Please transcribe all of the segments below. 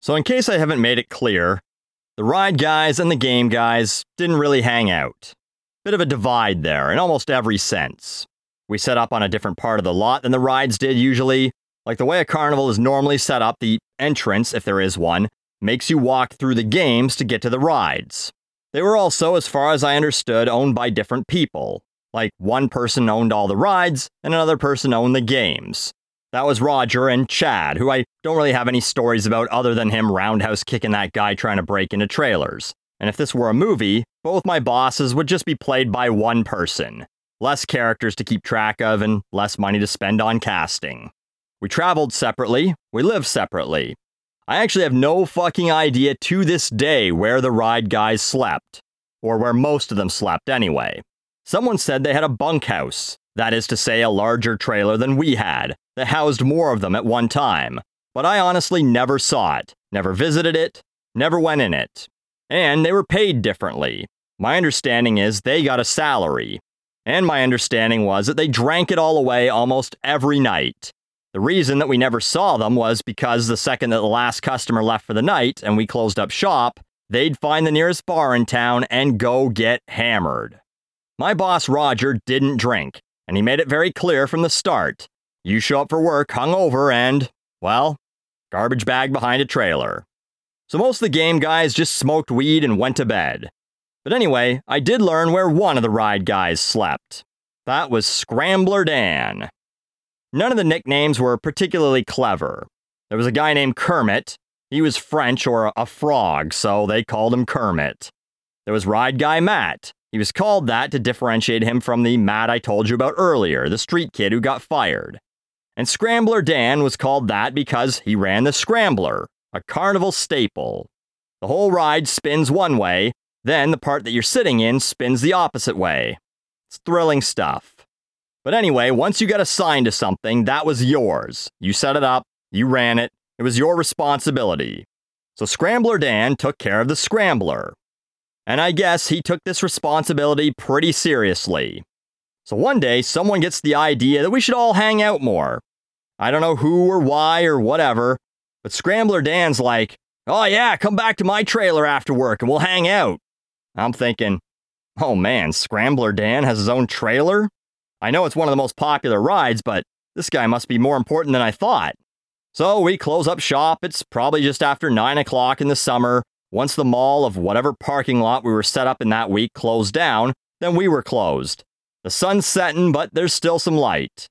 So in case I haven't made it clear, the ride guys and the game guys didn't really hang out. Bit of a divide there in almost every sense. We set up on a different part of the lot than the rides did usually. Like the way a carnival is normally set up, the entrance, if there is one, makes you walk through the games to get to the rides. They were also, as far as I understood, owned by different people. Like one person owned all the rides and another person owned the games. That was Roger and Chad, who I don't really have any stories about other than him roundhouse kicking that guy trying to break into trailers. And if this were a movie, both my bosses would just be played by one person. Less characters to keep track of and less money to spend on casting. We traveled separately, we lived separately. I actually have no fucking idea to this day where the ride guys slept. Or where most of them slept anyway. Someone said they had a bunkhouse. That is to say, a larger trailer than we had, that housed more of them at one time. But I honestly never saw it, never visited it, never went in it. And they were paid differently. My understanding is they got a salary. And my understanding was that they drank it all away almost every night. The reason that we never saw them was because the second that the last customer left for the night and we closed up shop, they'd find the nearest bar in town and go get hammered. My boss Roger didn't drink, and he made it very clear from the start. You show up for work hungover and, well, garbage bag behind a trailer. So most of the game guys just smoked weed and went to bed. But anyway, I did learn where one of the ride guys slept. That was Scrambler Dan. None of the nicknames were particularly clever. There was a guy named Kermit. He was French or a frog, so they called him Kermit. There was Ride Guy Matt. He was called that to differentiate him from the Matt I told you about earlier, the street kid who got fired. And Scrambler Dan was called that because he ran the Scrambler, a carnival staple. The whole ride spins one way, then the part that you're sitting in spins the opposite way. It's thrilling stuff. But anyway, once you got assigned to something, that was yours. You set it up, you ran it, it was your responsibility. So Scrambler Dan took care of the Scrambler. And I guess he took this responsibility pretty seriously. So one day, someone gets the idea that we should all hang out more. I don't know who or why or whatever, but Scrambler Dan's like, oh yeah, come back to my trailer after work and we'll hang out. I'm thinking, oh man, Scrambler Dan has his own trailer? I know it's one of the most popular rides, but this guy must be more important than I thought. So we close up shop. It's probably just after 9 o'clock in the summer. Once the mall of whatever parking lot we were set up in that week closed down, then we were closed. The sun's setting, but there's still some light.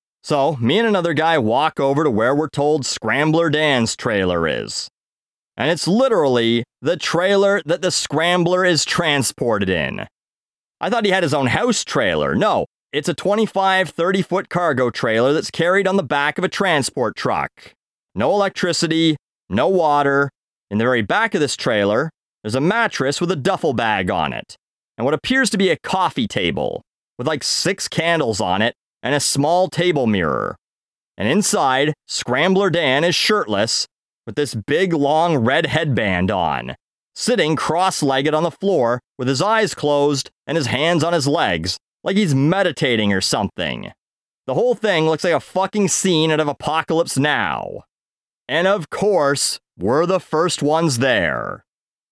So me and another guy walk over to where we're told Scrambler Dan's trailer is. And it's literally the trailer that the Scrambler is transported in. I thought he had his own house trailer. No. It's a 25, 30-foot cargo trailer that's carried on the back of a transport truck. No electricity, no water. In the very back of this trailer, there's a mattress with a duffel bag on it, and what appears to be a coffee table, with like 6 candles on it, and a small table mirror. And inside, Scrambler Dan is shirtless, with this big long red headband on, sitting cross-legged on the floor, with his eyes closed and his hands on his legs, like he's meditating or something. The whole thing looks like a fucking scene out of Apocalypse Now. And of course, we're the first ones there.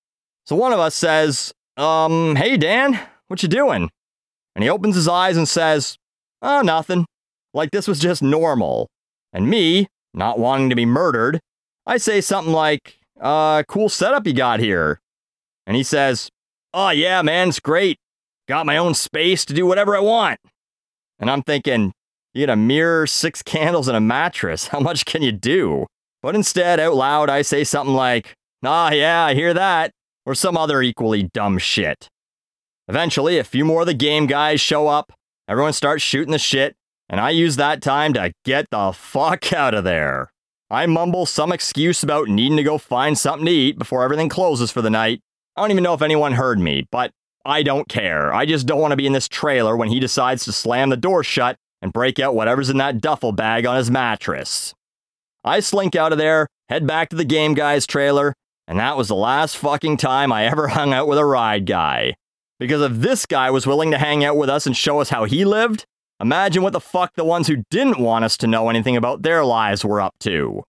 So one of us says, hey Dan, what you doing? And he opens his eyes and says, oh, nothing. Like this was just normal. And me, not wanting to be murdered, I say something like, cool setup you got here. And he says, oh yeah man, it's great. Got my own space to do whatever I want. And I'm thinking, you get a mirror, 6 candles, and a mattress. How much can you do? But instead, out loud, I say something like, ah, yeah, I hear that. Or some other equally dumb shit. Eventually, a few more of the game guys show up. Everyone starts shooting the shit. And I use that time to get the fuck out of there. I mumble some excuse about needing to go find something to eat before everything closes for the night. I don't even know if anyone heard me, but I don't care. I just don't want to be in this trailer when he decides to slam the door shut and break out whatever's in that duffel bag on his mattress. I slink out of there, head back to the game guy's trailer, and that was the last fucking time I ever hung out with a ride guy. Because if this guy was willing to hang out with us and show us how he lived, imagine what the fuck the ones who didn't want us to know anything about their lives were up to.